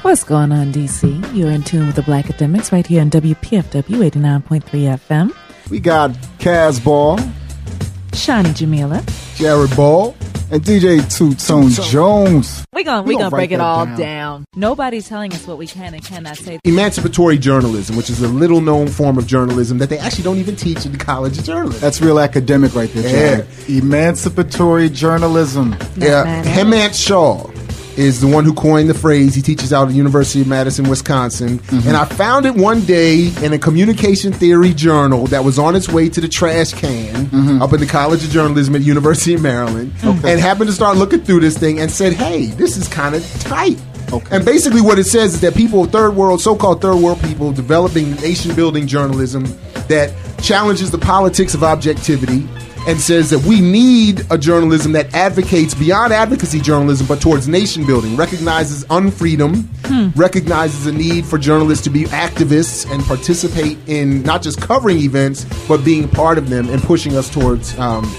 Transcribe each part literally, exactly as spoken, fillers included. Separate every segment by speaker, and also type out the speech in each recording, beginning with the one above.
Speaker 1: What's going on, D C? You're in tune with the Black Academics right here on W P F W eighty-nine point three F M.
Speaker 2: We got Kaz Ball,
Speaker 1: Shani Jamila,
Speaker 2: Jared Ball, and D J Two Tone Jones.
Speaker 1: We're going we
Speaker 2: We
Speaker 1: gonna
Speaker 2: gonna
Speaker 1: break
Speaker 2: write
Speaker 1: it
Speaker 2: that
Speaker 1: all
Speaker 2: down.
Speaker 1: down. Nobody's telling us what we can and cannot say.
Speaker 3: Emancipatory journalism, which is a little-known form of journalism that they actually don't even teach in the College of Journalism.
Speaker 2: That's real academic right there, Jared. Emancipatory journalism.
Speaker 3: Yeah,
Speaker 1: matter.
Speaker 3: Hemant Shaw is the one who coined the phrase. He teaches out at the University of Madison, Wisconsin.
Speaker 2: Mm-hmm.
Speaker 3: And I found it one day in a communication theory journal that was on its way to the trash can
Speaker 2: Mm-hmm.
Speaker 3: up in the College of Journalism at University of Maryland.
Speaker 2: Okay.
Speaker 3: And happened to start looking through this thing and said, hey, this is kind of tight.
Speaker 2: Okay.
Speaker 3: And basically what it says is that people, third world, so-called third world people, developing nation-building journalism that challenges the politics of objectivity and says that we need a journalism that advocates beyond advocacy journalism, but towards nation building, recognizes unfreedom, hmm. recognizes the need for journalists to be activists and participate in not just covering events, but being part of them and pushing us towards um,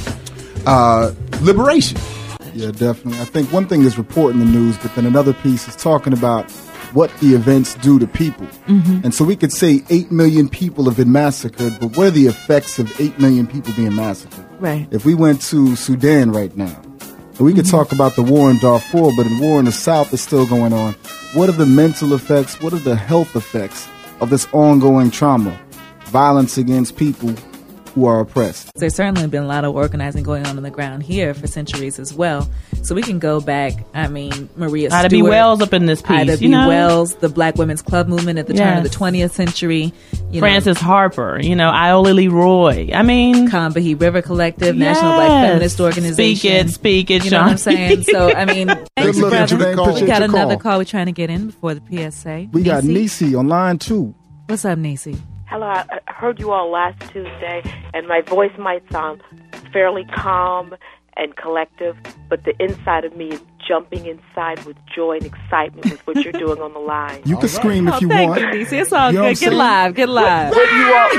Speaker 3: uh, liberation.
Speaker 2: Yeah, definitely. I think one thing is reporting the news, but then another piece is talking about what the events do to people. Mm-hmm. And so we could say eight million people have been massacred, but what are the effects of eight million people being massacred?
Speaker 1: Right.
Speaker 2: If we went to Sudan right now, and we could mm-hmm. talk about the war in Darfur, but the war in the South is still going on. What are the mental effects? What are the health effects of this ongoing trauma? Violence against people who are oppressed.
Speaker 1: There's certainly been a lot of organizing going on on the ground here for centuries as well. So we can go back, I mean, Maria
Speaker 4: Ida
Speaker 1: Stewart.
Speaker 4: B. Wells up in this piece,
Speaker 1: Ida
Speaker 4: you
Speaker 1: B.
Speaker 4: know?
Speaker 1: Wells, the Black Women's Club movement at the turn of the
Speaker 4: Yes.
Speaker 1: twentieth century. You
Speaker 4: Frances Harper, you know, Iola Leroy. I mean,
Speaker 1: Combahee River Collective,
Speaker 4: yes.
Speaker 1: National Black Feminist Organization.
Speaker 4: Speak it, speak it,
Speaker 1: You know what I'm
Speaker 4: Sean.
Speaker 1: saying? So, I mean, thanks,
Speaker 2: look at you,
Speaker 1: brother.
Speaker 2: man.
Speaker 1: We
Speaker 2: Appreciate
Speaker 1: got
Speaker 2: your
Speaker 1: another
Speaker 2: call.
Speaker 1: call we're trying to get in before the P S A.
Speaker 2: We got
Speaker 1: Nisi?
Speaker 2: Nisi on line two.
Speaker 1: What's up, Nisi?
Speaker 5: Hello, I I heard you all last Tuesday, and my voice might sound fairly calm and collective, but the inside of me is jumping inside with joy and excitement with what you're doing on the line.
Speaker 2: You can scream if
Speaker 1: Oh,
Speaker 2: you
Speaker 1: thank
Speaker 2: want.
Speaker 1: you, Nisi. It's all
Speaker 2: You know what I'm
Speaker 1: good. Get
Speaker 2: saying?
Speaker 1: live. Get live.
Speaker 5: What you are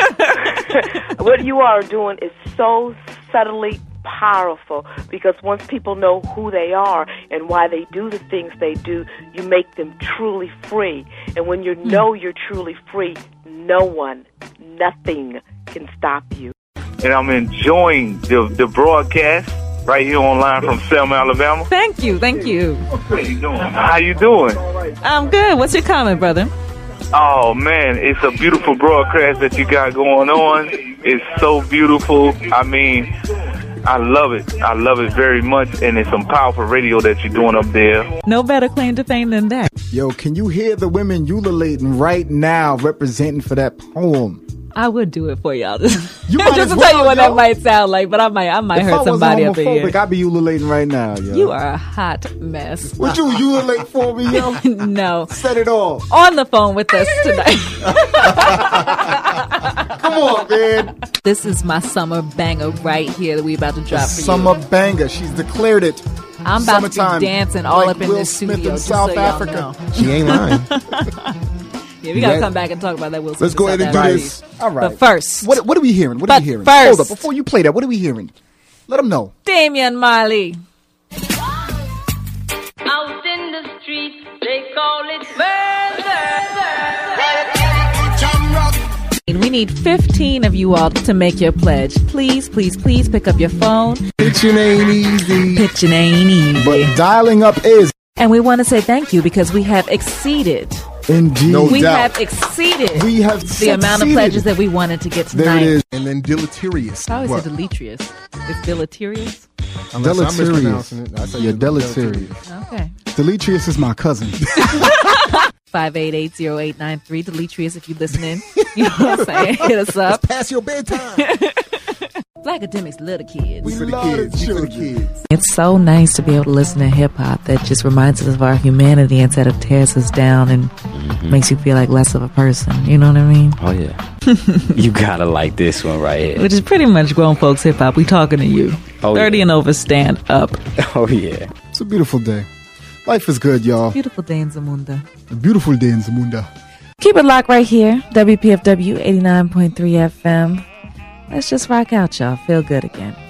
Speaker 5: what, what you are doing is so subtly powerful, because once people know who they are and why they do the things they do, you make them truly free. And when you know you're truly free, no one, nothing can stop you.
Speaker 6: And I'm enjoying the the broadcast right here online from Selma, Alabama.
Speaker 1: Thank you. Thank you.
Speaker 6: How you doing? How you doing?
Speaker 1: I'm good. What's your comment, brother?
Speaker 6: Oh man, it's a beautiful broadcast that you got going on. It's so beautiful. I mean, I love it. I love it very much, and it's some powerful radio that you're doing up there.
Speaker 1: No better claim to fame than that.
Speaker 2: Yo, can you hear the women ululating right now representing for that poem?
Speaker 1: I would do it for y'all. Just,
Speaker 2: You might
Speaker 1: just
Speaker 2: as
Speaker 1: to
Speaker 2: well,
Speaker 1: tell you what
Speaker 2: yo.
Speaker 1: that might sound like, but I might I might
Speaker 2: If I
Speaker 1: hurt
Speaker 2: wasn't
Speaker 1: somebody up in
Speaker 2: homophobic,
Speaker 1: here.
Speaker 2: I'd be ululating right now, yo.
Speaker 1: You are a hot mess.
Speaker 2: Would you ululate for me, yo?
Speaker 1: No.
Speaker 2: Said it all.
Speaker 1: On the phone with us tonight.
Speaker 2: Come on, man.
Speaker 1: This is my summer banger right here that we about to drop for
Speaker 2: Summer
Speaker 1: you.
Speaker 2: banger. She's declared it.
Speaker 1: I'm about to
Speaker 2: Summertime,
Speaker 1: be dancing all
Speaker 2: like
Speaker 1: up in
Speaker 2: Will
Speaker 1: this
Speaker 2: Smith
Speaker 1: studio.
Speaker 2: in
Speaker 1: just
Speaker 2: South
Speaker 1: so y'all
Speaker 2: Africa.
Speaker 1: know.
Speaker 3: She ain't lying.
Speaker 1: Yeah, we gotta
Speaker 3: Yeah.
Speaker 1: come back and talk about that Will Smith.
Speaker 3: Let's go
Speaker 1: in
Speaker 3: ahead and
Speaker 1: South
Speaker 3: do
Speaker 1: Africa.
Speaker 3: this.
Speaker 2: All right.
Speaker 1: But first,
Speaker 2: What, what are we hearing? What
Speaker 1: But
Speaker 2: are we hearing?
Speaker 1: first-
Speaker 2: Hold up. Before you play that, what are we hearing? Let them know.
Speaker 1: Damian Marley.
Speaker 7: Out in the street, they call it murder.
Speaker 1: We need fifteen of you all to make your pledge. Please, please, please pick up your phone.
Speaker 3: Pitching ain't easy.
Speaker 1: Pitching ain't easy.
Speaker 2: But dialing up is
Speaker 1: And we want to say thank you because we have exceeded.
Speaker 2: indeed.
Speaker 3: No
Speaker 1: We
Speaker 3: doubt.
Speaker 1: have exceeded
Speaker 2: We have
Speaker 1: the amount of
Speaker 2: succeeded.
Speaker 1: pledges that we wanted to get tonight.
Speaker 2: There it is.
Speaker 3: And then deleterious.
Speaker 1: I always
Speaker 3: What?
Speaker 1: say deleterious. It's deleterious?
Speaker 3: Unless I'm
Speaker 2: Deleterious.
Speaker 3: mispronouncing it. I say
Speaker 2: You're
Speaker 3: it's
Speaker 2: deleterious.
Speaker 1: Okay.
Speaker 2: Deleterious is my cousin.
Speaker 1: five eight eight, zero eight nine three. Deleterious if you're listening. You know what I'm saying? Hit us up.
Speaker 3: Past your bedtime.
Speaker 1: Black Academics love the kids.
Speaker 3: We for the
Speaker 2: love
Speaker 3: kids.
Speaker 2: the
Speaker 3: We for the
Speaker 2: children.
Speaker 3: kids.
Speaker 1: It's so nice to be able to listen to hip hop that just reminds us of our humanity instead of tears us down and makes you feel like less of a person. You know what I mean?
Speaker 8: Oh, yeah. You gotta like this one right here.
Speaker 1: Which is pretty much grown folks hip hop. We talking to you.
Speaker 8: Oh,
Speaker 1: thirty
Speaker 8: yeah.
Speaker 1: and over, stand up.
Speaker 8: Oh, yeah.
Speaker 2: It's a beautiful day. Life is good, y'all.
Speaker 1: Beautiful day in Zamunda.
Speaker 2: A beautiful day in Zamunda.
Speaker 1: Keep it locked right here. W P F W eighty-nine point three F M. Let's just rock out, y'all. Feel good again.